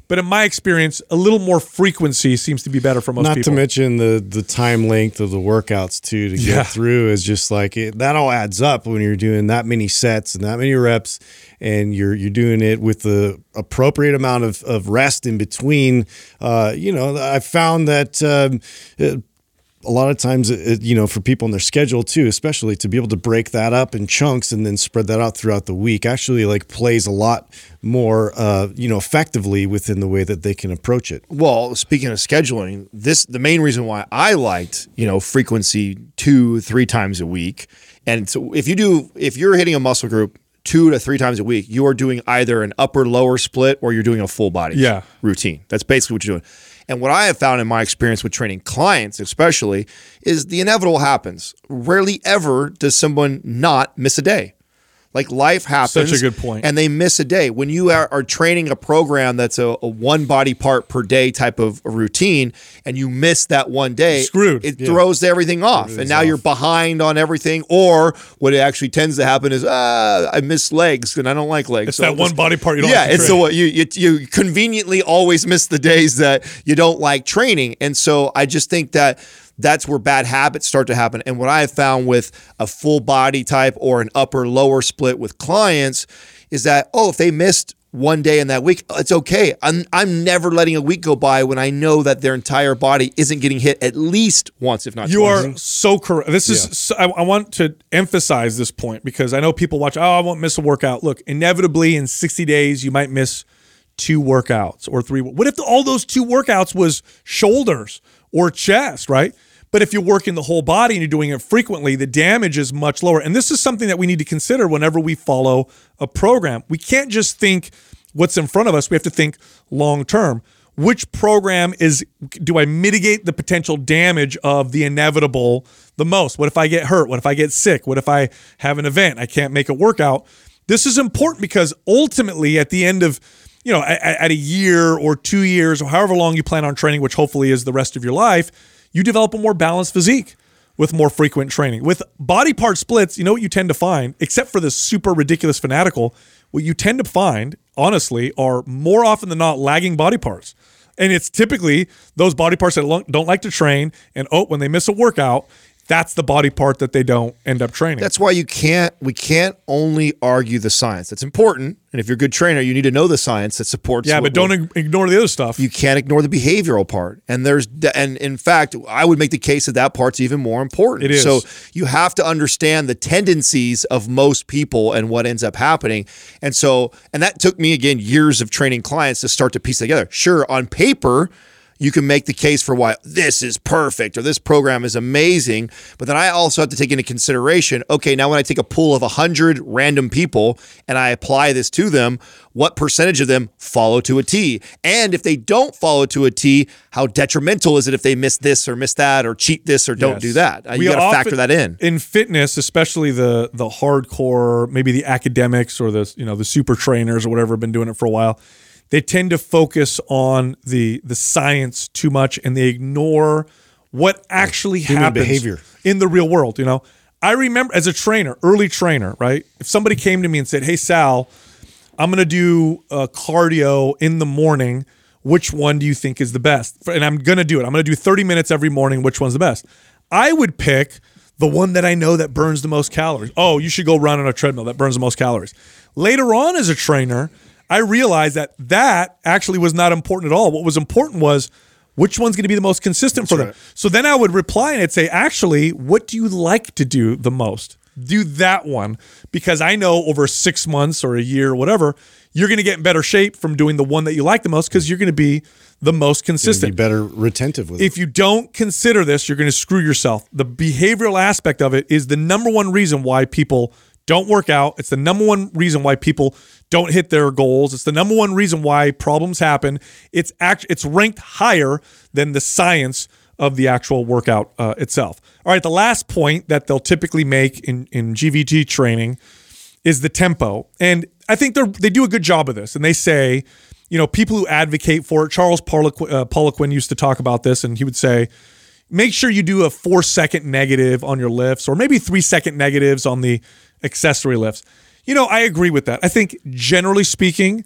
But in my experience, a little more frequency seems to be better for most Not people. to mention the the time length of the workouts too to get Yeah. through is just like it, that all adds up when you're doing that many sets and that many reps, and you're you're doing it with the appropriate amount of, of rest in between. Uh, you know, I found that. Um, it, A lot of times, it, you know, for people in their schedule too, especially to be able to break that up in chunks and then spread that out throughout the week, actually like plays a lot more, uh, you know, effectively within the way that they can approach it. Well, speaking of scheduling, this the main reason why I liked, you know, frequency two, three times a week. And so if you do, if you're hitting a muscle group two to three times a week, you are doing either an upper lower split or you're doing a full body Yeah. routine. That's basically what you're doing. And what I have found in my experience with training clients, especially, is the inevitable happens. Rarely ever does someone not miss a day. Like life happens. Such a good point. And they miss a day. When you are, are training a program that's a, a one body part per day type of routine and you miss that one day, Screwed. it throws everything off. and now off. you're behind on everything. Or what it actually tends to happen is, ah, I miss legs and I don't like legs. It's So that I'll one just- body part you don't yeah, like to it's train. the you, you you conveniently always miss the days that you don't like training. And so I just think that that's where bad habits start to happen. And what I have found with a full body type or an upper lower split with clients is that, oh, if they missed one day in that week, it's okay. I'm I'm never letting a week go by when I know that their entire body isn't getting hit at least once, if not You twice. are so correct. This is, so, I, I want to emphasize this point because I know people watch, oh, I won't miss a workout. Look, inevitably in sixty days, you might miss two workouts or three. What if the, all those two workouts was shoulders or chest, right? But if you're working the whole body and you're doing it frequently, the damage is much lower. And this is something that we need to consider whenever we follow a program. We can't just think what's in front of us. We have to think long term. Which program is, do I mitigate the potential damage of the inevitable the most? What if I get hurt? What if I get sick? What if I have an event? I can't make a workout. This is important because ultimately at the end of, you know, at, at a year or two years or however long you plan on training, which hopefully is the rest of your life, you develop a more balanced physique with more frequent training. With body part splits, you know what you tend to find, except for the super ridiculous fanatical, what you tend to find, honestly, are more often than not lagging body parts. And it's typically those body parts that lo- don't like to train, and oh, when they miss a workout, that's the body part that they don't end up training. That's why you can't, we can't only argue the science. That's important. And if you're a good trainer, you need to know the science that supports. yeah, what- but don't what- ig- ignore the other stuff. you can't ignore the behavioral part. And there's, and in fact, I would make the case that that part's even more important. It is. So you have to understand the tendencies of most people and what ends up happening. And so, and that took me, again, years of training clients to start to piece together. Sure, on paper, you can make the case for why this is perfect or this program is amazing. But then I also have to take into consideration, okay, now when I take a pool of one hundred random people and I apply this to them, what percentage of them follow to a T? And if they don't follow to a T, how detrimental is it if they miss this or miss that or cheat this or don't Yes. do that? Uh, We You got to often- factor that in. In fitness, especially the the hardcore, maybe the academics or the you know the super trainers or whatever have been doing it for a while. They tend to focus on the the science too much, and they ignore what actually Human happens behavior. in the real world. You know, I remember as a trainer, early trainer, right? If somebody came to me and said, "Hey, Sal, I'm going to do uh, cardio in the morning. Which one do you think is the best?" And I'm going to do it. I'm going to do thirty minutes every morning. Which one's the best? I would pick the one that I know that burns the most calories. Oh, you should go run on a treadmill that burns the most calories. Later on as a trainer, I realized that that actually was not important at all. What was important was which one's going to be the most consistent for them. So then I would reply and I'd say, actually, what do you like to do the most? Do that one, because I know over six months or a year or whatever, you're going to get in better shape from doing the one that you like the most because you're going to be the most Be consistent. better retentive with it. If you don't consider this, you're going to screw yourself. The behavioral aspect of it is the number one reason why people don't work out. It's the number one reason why people don't hit their goals. It's the number one reason why problems happen. It's act, it's ranked higher than the science of the actual workout uh, itself. All right, the last point that they'll typically make in, in G V T training is the tempo. And I think they they do a good job of this. And they say, you know, people who advocate for it, Charles Poliquin, uh, Poliquin used to talk about this, and he would say, make sure you do a four second negative on your lifts or maybe three second negatives on the accessory lifts. You know, I agree with that. I think generally speaking,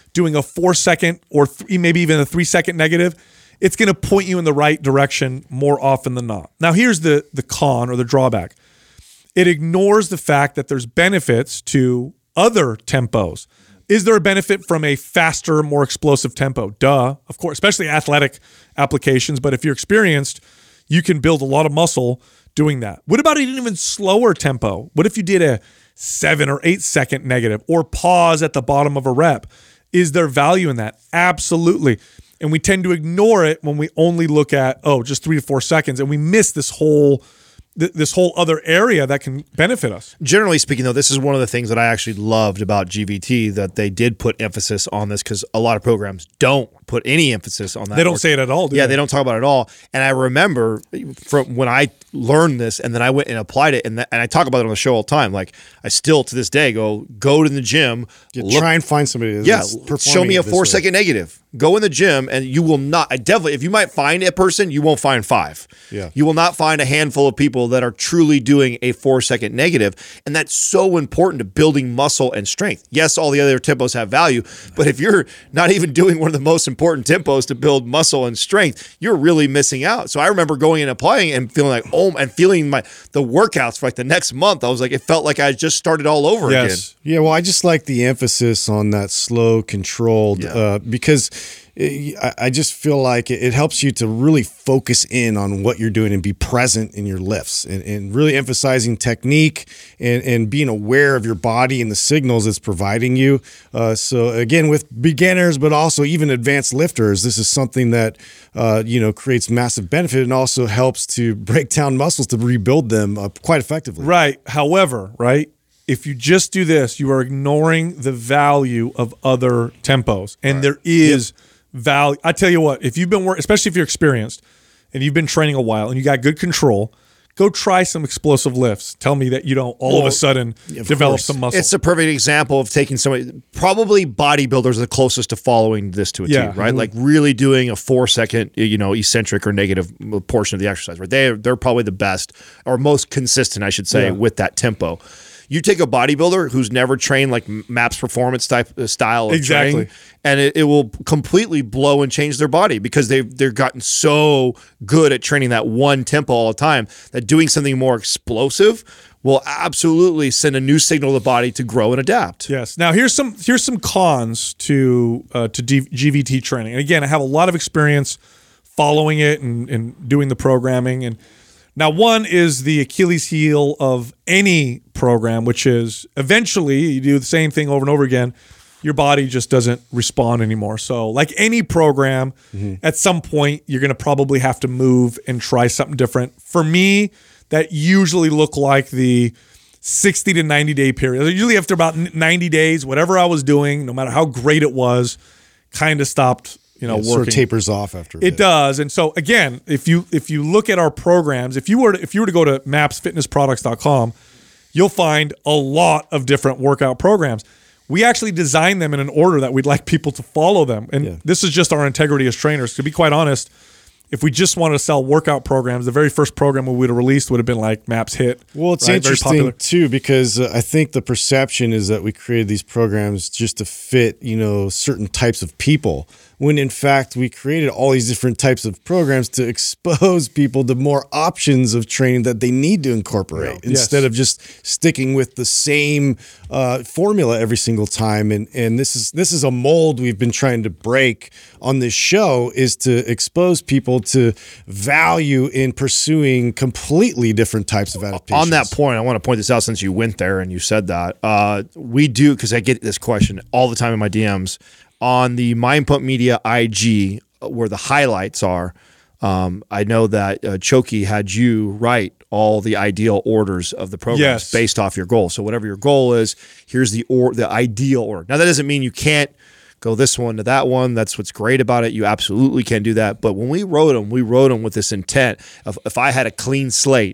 doing a four second or th- maybe even a three second negative, it's going to point you in the right direction more often than not. Now, here's the the con or the drawback. It ignores the fact that there's benefits to other tempos. Is there a benefit from a faster, more explosive tempo? Duh, of course, especially athletic applications. But if you're experienced, you can build a lot of muscle doing that. What about an even slower tempo? What if you did a seven or eight second negative or pause at the bottom of a rep? Is there value in that? Absolutely. And we tend to ignore it when we only look at, oh, just three to four seconds. And we miss this whole this whole other area that can benefit us. Generally speaking, though, this is one of the things that I actually loved about G V T, that they did put emphasis on this, because a lot of programs don't put any emphasis on that. They don't or, say it at all, do yeah, they? they don't talk about it at all. And I remember from when I learned this and then I went and applied it, and, th- and I talk about it on the show all the time. Like, I still to this day go, go to the gym. Yeah, look, try and find somebody that's yeah, performing show me a it this four way. second negative. Go in the gym and you will not, I definitely, if you might find a person, you won't find five. Yeah. You will not find a handful of people that are truly doing a four second negative. And that's so important to building muscle and strength. Yes, all the other tempos have value, but if you're not even doing one of the most important tempos to build muscle and strength, you're really missing out. So I remember going and applying and feeling like, oh, and feeling my, the workouts for like the next month. I was like, it felt like I just started all over Yes. again. Yeah, well, I just like the emphasis on that slow, controlled, Yeah. uh, because it, I, I just feel like it, it helps you to really focus in on what you're doing and be present in your lifts, and, and really emphasizing technique and, and being aware of your body and the signals it's providing you. Uh, so again, with beginners, but also even advanced lifters, this is something that uh, you know creates massive benefit and also helps to break down muscles to rebuild them uh, quite effectively. Right. However, right, if you just do this, you are ignoring the value of other tempos. And right. there is yep. value. I tell you what, if you've been working, especially if you're experienced and you've been training a while and you got good control, go try some explosive lifts. Tell me that you don't all well, of a sudden of develop course. some muscle. It's a perfect example of taking somebody, probably bodybuilders are the closest to following this to a yeah. T, right? Mm-hmm. Like really doing a four second, you know, eccentric or negative portion of the exercise, right? They're, they're probably the best or most consistent, I should say, yeah. with that tempo. You take a bodybuilder who's never trained like MAPS performance type uh, style of exactly. training, and it, it will completely blow and change their body because they've they've gotten so good at training that one tempo all the time that doing something more explosive will absolutely send a new signal to the body to grow and adapt. Yes. Now here's some here's some cons to uh, to D- G V T training, and again, I have a lot of experience following it and, and doing the programming. And now, one is the Achilles heel of any program, which is eventually you do the same thing over and over again, your body just doesn't respond anymore. So like any program, mm-hmm. at some point, you're going to probably have to move and try something different. For me, that usually look like the sixty to ninety day period. Usually after about ninety days, whatever I was doing, no matter how great it was, kind of stopped You know, yeah, working. Sort of tapers off after a it bit. does. And so again, if you if you look at our programs, if you were to, if you were to go to maps fitness products dot com, you'll find a lot of different workout programs. We actually design them in an order that we'd like people to follow them. And Yeah. this is just our integrity as trainers. To be quite honest, if we just wanted to sell workout programs, the very first program we would have released would have been like Maps Hit. Well, it's right? Very interesting popular. too because uh, I think the perception is that we created these programs just to fit, you know, certain types of people, when in fact we created all these different types of programs to expose people to more options of training that they need to incorporate Yes. instead of just sticking with the same uh, formula every single time. And and this is this is a mold we've been trying to break on this show, is to expose people to value in pursuing completely different types of adaptations. On that point, I want to point this out since you went there and you said that. Uh, we do, because I get this question all the time in my D Ms, on the Mind Pump Media I G, where the highlights are. Um, I know that uh, Choki had you write all the ideal orders of the programs Yes. based off your goal. So whatever your goal is, here's the or the ideal order. Now that doesn't mean you can't go this one to that one. That's what's great about it. You absolutely can do that. But when we wrote them, we wrote them with this intent of if I had a clean slate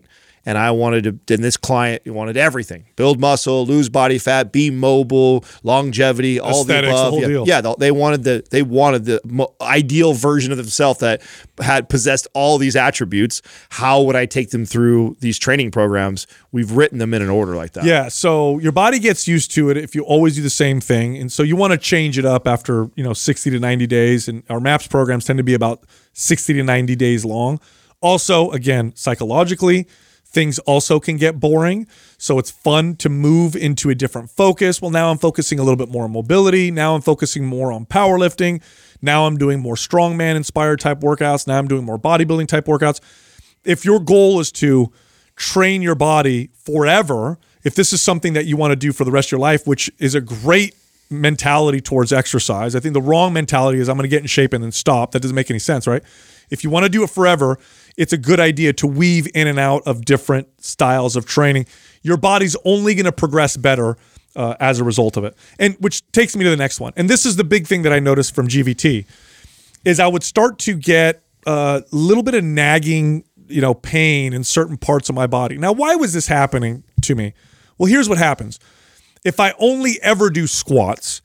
and I wanted to, and this client wanted everything: build muscle, lose body fat, be mobile, longevity, all Aesthetics, the above. the whole yeah, deal. yeah, they wanted the they wanted the mo- ideal version of themselves that had possessed all these attributes. How would I take them through these training programs? We've written them in an order like that. Yeah, so your body gets used to it if you always do the same thing, and so you want to change it up after you know sixty to ninety days. And our MAPS programs tend to be about sixty to ninety days long. Also, again, psychologically, things also can get boring. So it's fun to move into a different focus. Well, now I'm focusing a little bit more on mobility. Now I'm focusing more on powerlifting. Now I'm doing more strongman inspired type workouts. Now I'm doing more bodybuilding type workouts. If your goal is to train your body forever, if this is something that you want to do for the rest of your life, which is a great mentality towards exercise. I think the wrong mentality is I'm going to get in shape and then stop. That doesn't make any sense, right? If you want to do it forever, it's a good idea to weave in and out of different styles of training. Your body's only going to progress better uh, as a result of it. And which takes me to the next one. And this is the big thing that I noticed from G V T is I would start to get a little bit of nagging, you know, pain in certain parts of my body. Now, why was this happening to me? Well, here's what happens. If I only ever do squats,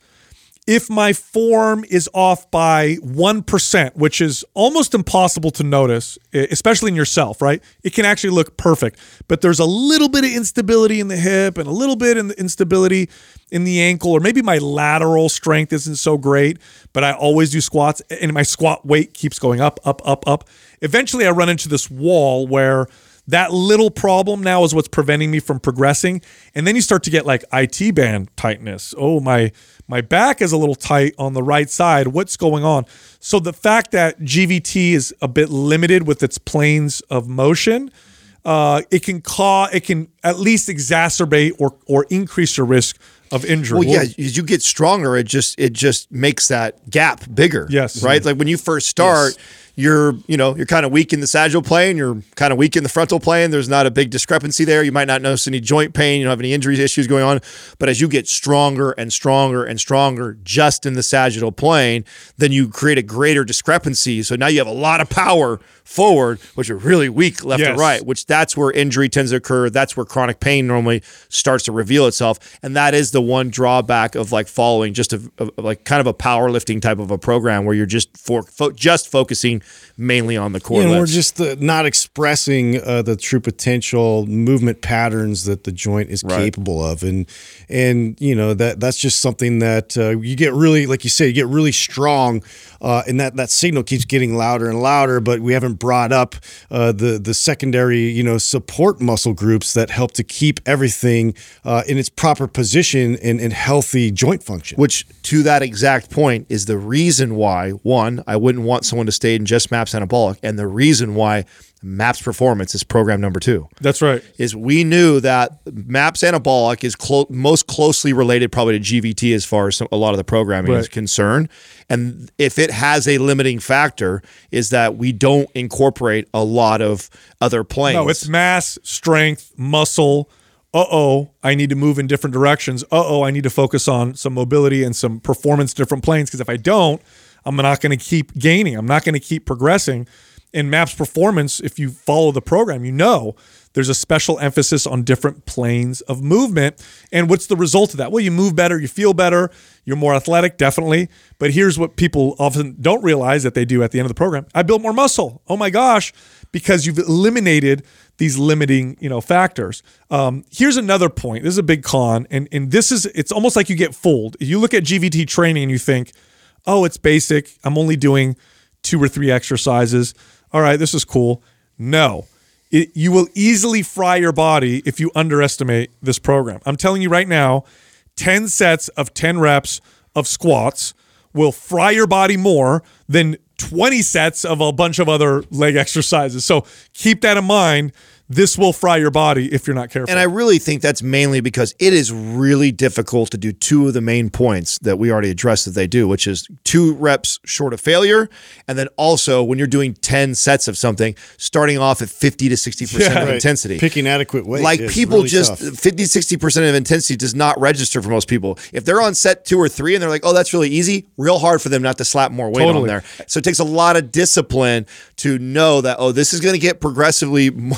if my form is off by one percent, which is almost impossible to notice, especially in yourself, right? It can actually look perfect, but there's a little bit of instability in the hip and a little bit of instability in the ankle, or maybe my lateral strength isn't so great, but I always do squats and my squat weight keeps going up, up, up, up. Eventually I run into this wall where that little problem now is what's preventing me from progressing. And then you start to get like I T band tightness. Oh, my my back is a little tight on the right side. What's going on? So the fact that G V T is a bit limited with its planes of motion, uh, it can cause, it can at least exacerbate or or increase your risk of injury. Well, yeah, as you get stronger, it just it just makes that gap bigger. Yes. Right? Like when you first start, yes. you're, you know, you're kind of weak in the sagittal plane, you're kind of weak in the frontal plane. There's not a big discrepancy there. You might not notice any joint pain, you don't have any injuries issues going on. But as you get stronger and stronger and stronger just in the sagittal plane, then you create a greater discrepancy. So now you have a lot of power forward, which are really weak left yes. and right, which that's where injury tends to occur. That's where chronic pain normally starts to reveal itself. And that is the one drawback of like following just a, a like kind of a powerlifting type of a program where you're just for fo- just focusing mainly on the core. Yeah, and we're lifts. just uh, not expressing uh, the true potential movement patterns that the joint is Right. capable of, and and you know that that's just something that uh, you get really, like you say, you get really strong, uh, and that that signal keeps getting louder and louder. But we haven't brought up uh, the the secondary, you know, support muscle groups that help to keep everything uh, in its proper position and, and healthy joint function. Which, to that exact point, is the reason why, one, I wouldn't want someone to stay in just MAPS Anabolic, and the reason why MAPS Performance is program number two. That's right. Is we knew that MAPS Anabolic is clo- most closely related probably to G V T as far as some, a lot of the programming Right. is concerned. And if it has a limiting factor, is that we don't incorporate a lot of other planes. No, it's mass, strength, muscle. Uh-oh, I need to move in different directions. Uh-oh, I need to focus on some mobility and some performance different planes, because if I don't, I'm not going to keep gaining. I'm not going to keep progressing. In MAPS Performance, if you follow the program, you know there's a special emphasis on different planes of movement. And what's the result of that? Well, you move better, you feel better, you're more athletic, definitely. But here's what people often don't realize that they do at the end of the program. I built more muscle. Oh my gosh, because you've eliminated these limiting, you know, factors. Um, here's another point. This is a big con. And, and this is, it's almost like you get fooled. You look at G V T training and you think, oh, it's basic. I'm only doing two or three exercises. All right, this is cool. No, it, you will easily fry your body if you underestimate this program. I'm telling you right now, ten sets of ten reps of squats will fry your body more than twenty sets of a bunch of other leg exercises. So keep that in mind. This will fry your body if you're not careful. And I really think that's mainly because it is really difficult to do two of the main points that we already addressed that they do, which is two reps short of failure. And then also when you're doing ten sets of something, starting off at fifty to sixty percent Yeah, of right. intensity. Picking adequate weight. Like is people really just tough. fifty, sixty percent of intensity does not register for most people. If they're on set two or three and they're like, oh, that's really easy, real hard for them not to slap more weight Totally. on there. So it takes a lot of discipline to know that, oh, this is going to get progressively more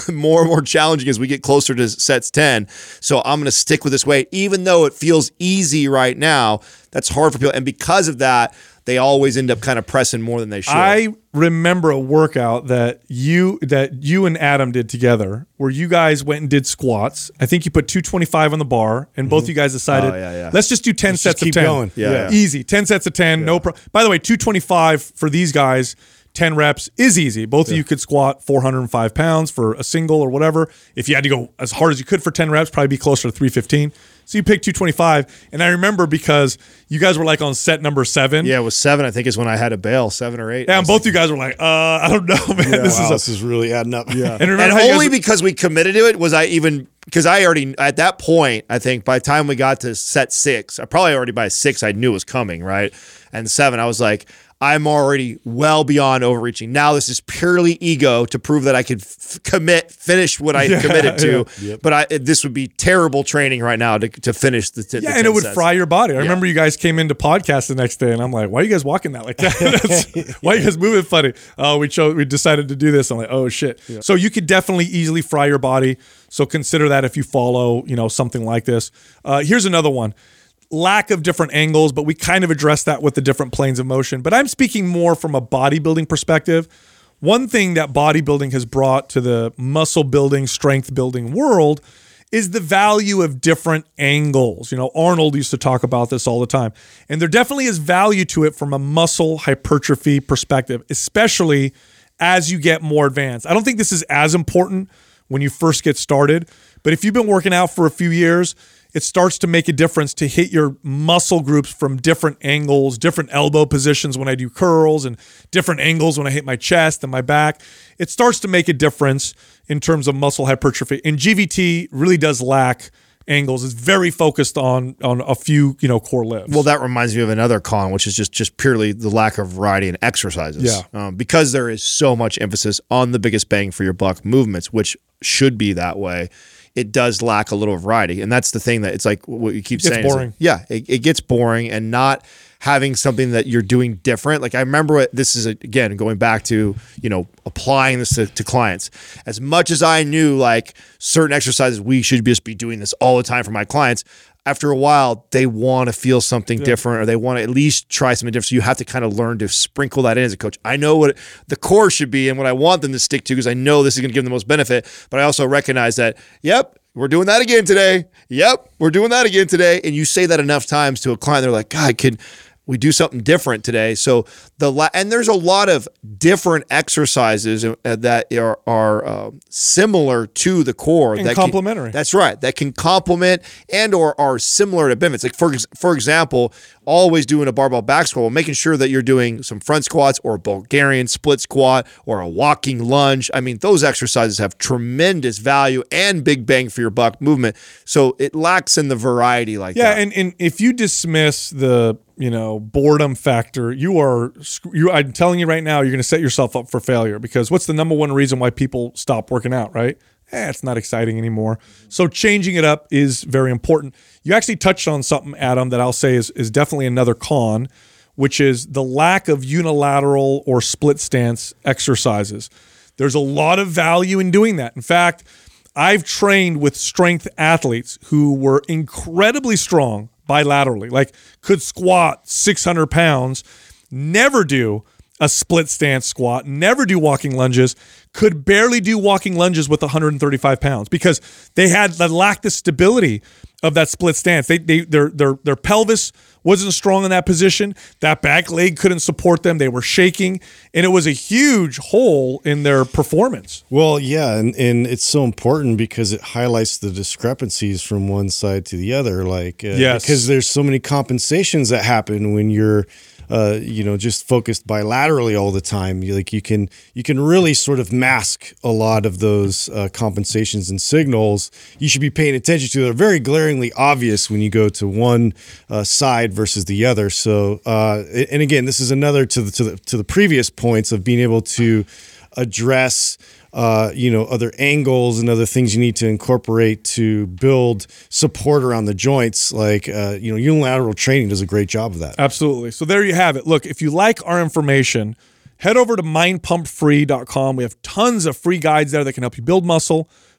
and more challenging as we get closer to sets ten. So I'm going to stick with this weight, even though it feels easy right now. That's hard for people. And because of that, they always end up kind of pressing more than they should. I remember a workout that you that you and Adam did together where you guys went and did squats. I think you put two twenty-five on the bar, and both you guys decided, Oh, yeah, yeah. let's just do ten Let's sets just keep of ten. going. Yeah, yeah. Easy. ten sets of ten. No pro- By the way, two twenty-five for these guys, ten reps is easy. Both of you could squat four hundred five pounds for a single or whatever. If you had to go as hard as you could for ten reps, probably be closer to three fifteen. So you picked two twenty-five. And I remember because you guys were like on set number seven. Yeah, it was seven, I think, is when I had to bail, seven or eight. Yeah, I and was both like, you guys were like, uh, I don't know, man. Yeah, this wow, is a, this is really adding up. Yeah. and remember and how you only guys- because we committed to it was I even because I already at that point, I think by the time we got to set six, I probably already by six I knew it was coming, right? And seven, I was like, I'm already well beyond overreaching. Now this is purely ego to prove that I could f- commit, finish what I Yeah, committed to. yeah. Yep. But I, this would be terrible training right now to, to finish the, t- the Yeah, and it ten would sets. fry your body. I remember you guys came into podcast the next day, and I'm like, "Why are you guys walking that like that? That's- why are you guys moving funny?" Oh, we chose, we decided to do this. I'm like, "Oh shit!" So you could definitely easily fry your body. So consider that if you follow, you know, something like this. Uh, here's another one: lack of different angles, but we kind of addressed that with the different planes of motion. But I'm speaking more from a bodybuilding perspective. One thing that bodybuilding has brought to the muscle building, strength building world is the value of different angles. You know, Arnold used to talk about this all the time. And there definitely is value to it from a muscle hypertrophy perspective, especially as you get more advanced. I don't think this is as important when you first get started, but if you've been working out for a few years, it starts to make a difference to hit your muscle groups from different angles, different elbow positions when I do curls, and different angles when I hit my chest and my back. It starts to make a difference in terms of muscle hypertrophy. And G V T really does lack angles. It's very focused on on a few, you know, core lifts. Well, that reminds me of another con, which is just just purely the lack of variety in exercises. Yeah. Um, because there is so much emphasis on the biggest bang for your buck movements, which should be that way. It does lack a little variety. And that's the thing that it's like what you keep It gets saying. is boring. like, yeah, it, it gets boring and not having something that you're doing different. Like I remember what, this is, again, going back to, you know, applying this to, to clients. As much as I knew like certain exercises, we should just be doing this all the time for my clients. After a while, they want to feel something yeah. different, or they want to at least try something different. So you have to kind of learn to sprinkle that in as a coach. I know what the core should be and what I want them to stick to because I know this is going to give them the most benefit. But I also recognize that, yep, we're doing that again today. Yep, we're doing that again today. And you say that enough times to a client, they're like, God, can we do something different today? So the la- and there's a lot of different exercises that are are uh, similar to the core and that complementary. Can, that's right. That can complement and or are similar to benefits. Like for for example, always doing a barbell back squat, making sure that you're doing some front squats or a Bulgarian split squat or a walking lunge. I mean, those exercises have tremendous value and big bang for your buck movement. So it lacks in the variety like yeah, that. and and if you dismiss the you know boredom factor, you are you. I'm telling you right now, you're going to set yourself up for failure because what's the number one reason why people stop working out, right? Eh, it's not exciting anymore. So changing it up is very important. You actually touched on something, Adam, that I'll say is, is definitely another con, which is the lack of unilateral or split stance exercises. There's a lot of value in doing that. In fact, I've trained with strength athletes who were incredibly strong bilaterally, like could squat six hundred pounds, never do a split stance squat, never do walking lunges, could barely do walking lunges with one hundred thirty-five pounds because they had they lacked the stability of that split stance. They, they their their their pelvis wasn't strong in that position. That back leg couldn't support them. They were shaking, and it was a huge hole in their performance. Well, yeah, and, and it's so important because it highlights the discrepancies from one side to the other. Like, uh, yes. because there's so many compensations that happen when you're Uh, you know, just focused bilaterally all the time. You, like you can, you can really sort of mask a lot of those uh, compensations and signals. You should be paying attention to. They're very glaringly obvious when you go to one uh, side versus the other. So, uh, and again, this is another to the to the to the previous points of being able to address. Uh, you know, other angles and other things you need to incorporate to build support around the joints. Like, uh, you know, unilateral training does a great job of that. Absolutely. So there you have it. Look, if you like our information, head over to mind pump free dot com. We have tons of free guides there that can help you build muscle,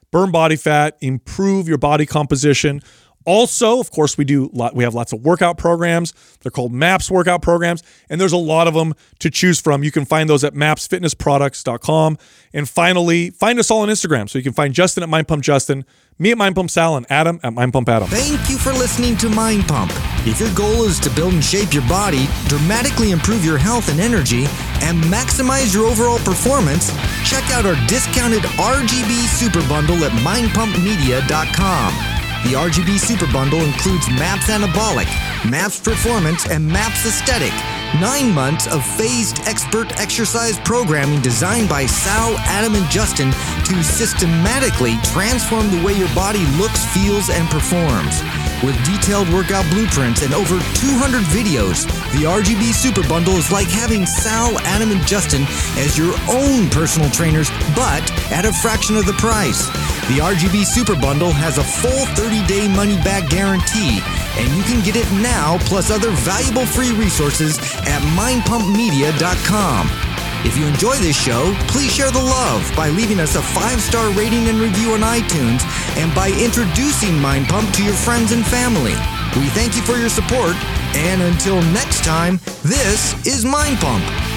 burn body fat, improve your body composition. Also, of course, we do lot, we have lots of workout programs. They're called MAPS workout programs, and there's a lot of them to choose from. You can find those at maps fitness products dot com. And finally, find us all on Instagram. So you can find Justin at Mind Pump Justin, me at Mind Pump Sal, and Adam at Mind Pump Adam. Thank you for listening to Mind Pump. If your goal is to build and shape your body, dramatically improve your health and energy, and maximize your overall performance, check out our discounted R G B Super Bundle at mind pump media dot com. The R G B Super Bundle includes MAPS Anabolic, MAPS Performance, and MAPS Aesthetic. Nine months of phased expert exercise programming designed by Sal, Adam, and Justin to systematically transform the way your body looks, feels, and performs. With detailed workout blueprints and over two hundred videos, the R G B Super Bundle is like having Sal, Adam, and Justin as your own personal trainers, but at a fraction of the price. The R G B Super Bundle has a full thirty-day money-back guarantee, and you can get it now plus other valuable free resources at mind pump media dot com. If you enjoy this show, please share the love by leaving us a five-star rating and review on iTunes and by introducing Mind Pump to your friends and family. We thank you for your support, and until next time, this is Mind Pump.